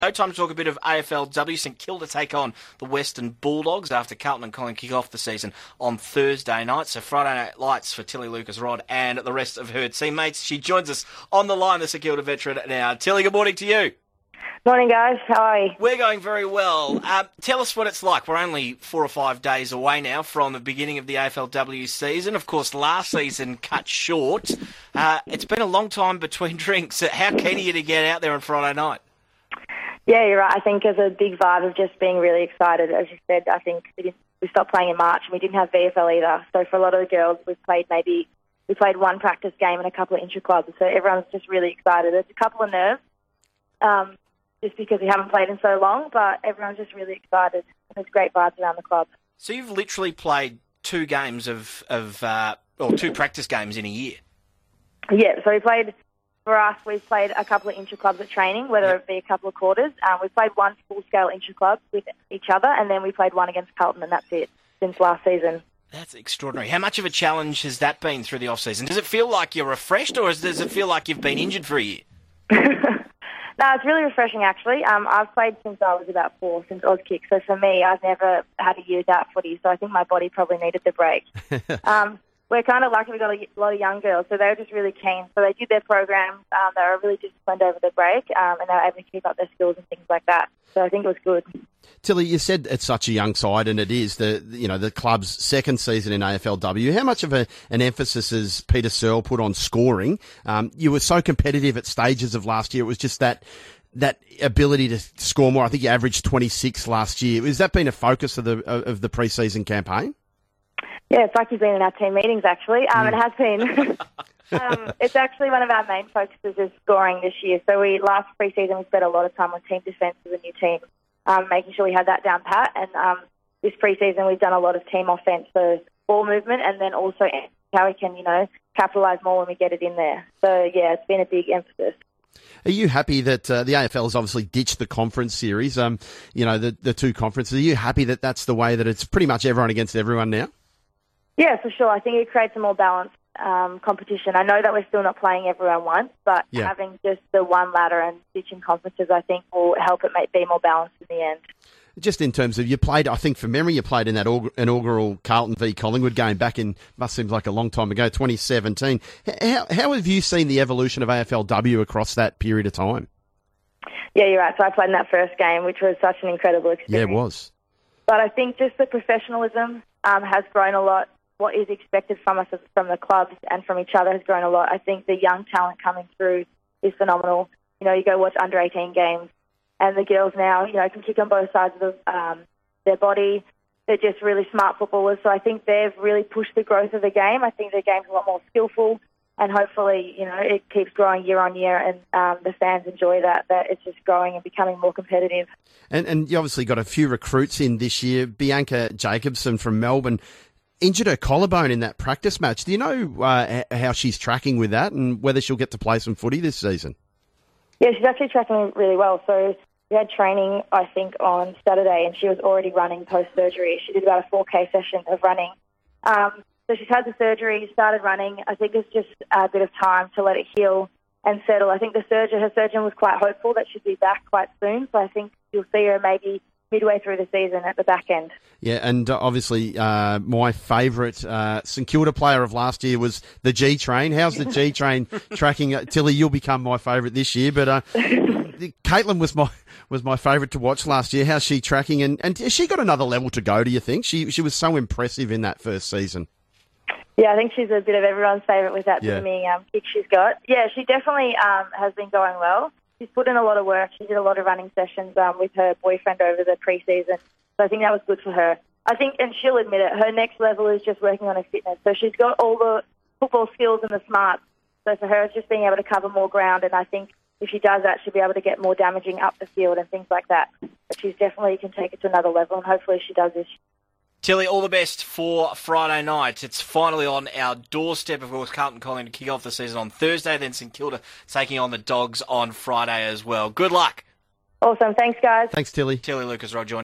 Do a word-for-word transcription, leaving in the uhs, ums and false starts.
No time to talk a bit of A F L W. St Kilda take on the Western Bulldogs after Carlton and Collingwood kick off the season on Thursday night. So Friday night lights for Tilly Lucas-Rod and the rest of her teammates. She joins us on the line, the St Kilda veteran now. Tilly, good morning to you. Morning, guys. How are you? We're going very well. Uh, tell us what it's like. We're only four or five days away now from the beginning of the A F L W season. Of course, last season cut short. Uh, it's been a long time between drinks. How keen are you to get out there on Friday night? Yeah, you're right. I think there's a big vibe of just being really excited. As you said, I think we, didn't, we stopped playing in March and we didn't have V F L either. So for a lot of the girls, we've played maybe we played one practice game and a couple of intra-clubs. So everyone's just really excited. There's a couple of nerves um, just because we haven't played in so long, but everyone's just really excited. And there's great vibes around the club. So you've literally played two games of, of uh, or two practice games in a year? Yeah, so we played... For us, we've played a couple of intra-clubs at training, whether yep. it be a couple of quarters. Um, we've played one full-scale intra-club with each other, and then we played one against Carlton, and that's it, since last season. That's extraordinary. How much of a challenge has that been through the off-season? Does it feel like you're refreshed, or does it feel like you've been injured for a year? No, it's really refreshing, actually. Um, I've played since I was about four, since Auskick. So for me, I've never had a year without footy, so I think my body probably needed the break. um, We're kind of lucky we got a lot of young girls, so they were just really keen. So they did their programs, um, they were really disciplined over the break, um, and they were able to keep up their skills and things like that. So I think it was good. Tilly, you said it's such a young side, and it is the you know the club's second season in A F L W. How much of a, an emphasis has Peter Searle put on scoring? Um, you were so competitive at stages of last year. It was just that that ability to score more. I think you averaged twenty-six last year. Has that been a focus of the of the pre-season campaign? Yeah, it's like you've been in our team meetings, actually. Um, mm. It has been. um, it's actually one of our main focuses is scoring this year. So we last pre-season we spent a lot of time on team defence with a new team, um, making sure we had that down pat. And um, this pre-season we've done a lot of team offence for ball movement and then also how we can, you know, capitalise more when we get it in there. So, yeah, it's been a big emphasis. Are you happy that uh, the A F L has obviously ditched the conference series, um, you know, the, the two conferences? Are you happy that that's the way that it's pretty much everyone against everyone now? Yeah, for sure. I think it creates a more balanced um, competition. I know that we're still not playing everyone once, but yeah. having just the one ladder and ditching conferences, I think, will help it make, be more balanced in the end. Just in terms of, you played, I think, from memory, you played in that inaugural Carlton v Collingwood game back in, must seem like a long time ago, twenty seventeen. How, how have you seen the evolution of A F L W across that period of time? Yeah, you're right. So I played in that first game, which was such an incredible experience. Yeah, it was. But I think just the professionalism um, has grown a lot. What is expected from us, from the clubs and from each other, has grown a lot. I think the young talent coming through is phenomenal. You know, you go watch under eighteen games, and the girls now, you know, can kick on both sides of the, um, their body. They're just really smart footballers. So I think they've really pushed the growth of the game. I think the game's a lot more skillful, and hopefully, you know, it keeps growing year on year, and um, the fans enjoy that, that it's just growing and becoming more competitive. And, and you obviously got a few recruits in this year. Bianca Jacobson from Melbourne injured her collarbone in that practice match. Do you know uh, how she's tracking with that and whether she'll get to play some footy this season? Yeah, she's actually tracking really well. So we had training, I think, on Saturday, and she was already running post-surgery. She did about a four K session of running. Um, so she's had the surgery, started running. I think it's just a bit of time to let it heal and settle. I think the surgeon, her surgeon was quite hopeful that she'd be back quite soon. So I think you'll see her maybe midway through the season at the back end. Yeah, and uh, obviously uh, my favourite uh, St Kilda player of last year was the G-Train. How's the G-Train tracking? Uh, Tilly, you'll become my favourite this year, but uh, Caitlin was my was my favourite to watch last year. How's she tracking? And, and has she got another level to go, do you think? She she was so impressive in that first season. Yeah, I think she's a bit of everyone's favourite with that yeah. booming um, kick she's got. Yeah, she definitely um, has been going well. She's put in a lot of work. She did a lot of running sessions um, with her boyfriend over the pre-season. So I think that was good for her. I think, and she'll admit it, her next level is just working on her fitness. So she's got all the football skills and the smarts. So for her, it's just being able to cover more ground. And I think if she does that, she'll be able to get more damaging up the field and things like that. But she's definitely can take it to another level, and hopefully she does this. Tilly, all the best for Friday night. It's finally on our doorstep. Of course, Carlton Collingwood to kick off the season on Thursday, then St Kilda taking on the Dogs on Friday as well. Good luck. Awesome. Thanks, guys. Thanks, Tilly. Tilly Lucas-Rod joining